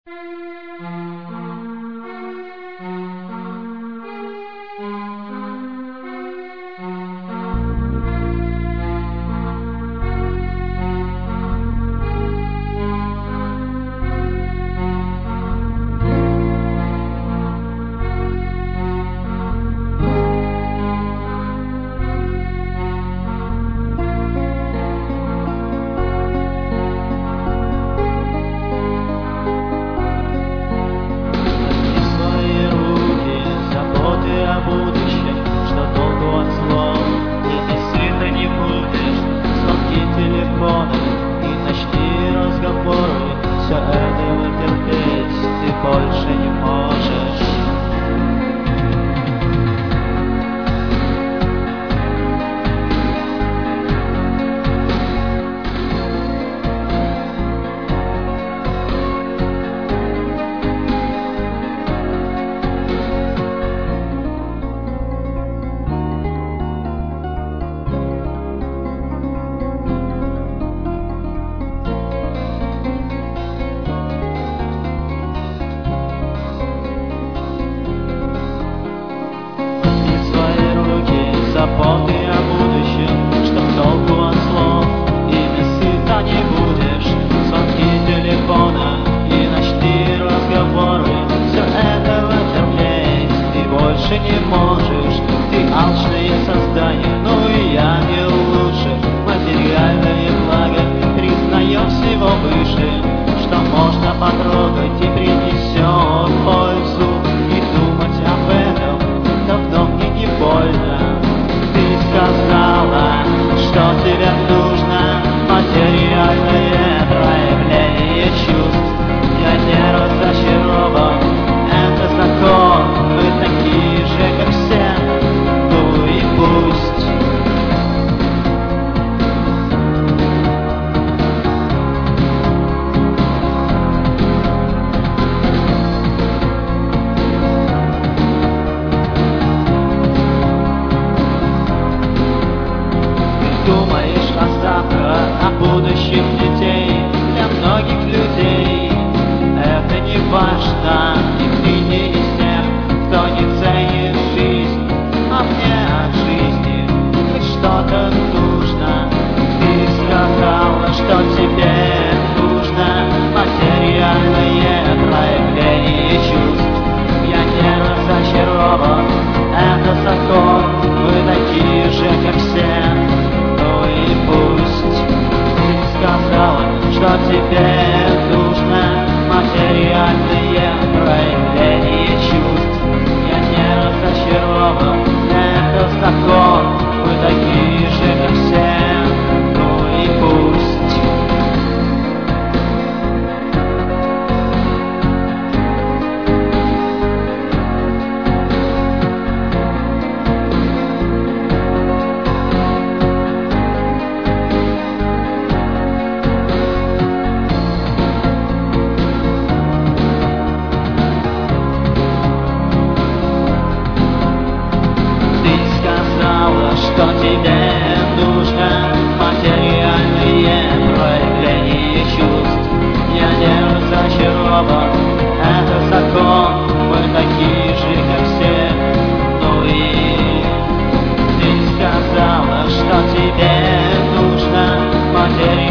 И ночные разговоры, все это вытерпеть ты больше не можешь. Запомни о будущем, что толку от слов, ими сыта не будешь. Звонки телефона и ночные разговоры, все это вытерпеть ты больше не можешь. Ты алчное создание, ну и я не лучше. Материальное благо признаем всего выше, что можно потрогать и принесет пользу. И думать об этом давно мне не больно. Сказала, что тебе нужно материальное проявление чувств. Я не разочарован, это закон, мы такие же, как все, ну и пусть. Думаешь о завтра, о будущем детей. Для многих людей это не важно, и ты не из тех, кто не ценит жизнь. А мне от жизни хоть что-то нужно. Ты сказала, что тебе нужно материальное проявление чувств. Я не разочарован, это закон, мы такие же, как все. И пусть ты сказала, что тебе нужно материальное проявление чувств. Я не разочарован, это закон, мы такие же, как все, ну и пусть. Что тебе нужно материальное проявление чувств. Я не разочарован, это закон, мы такие же, как все. Ну и ты сказала, что тебе нужно материальное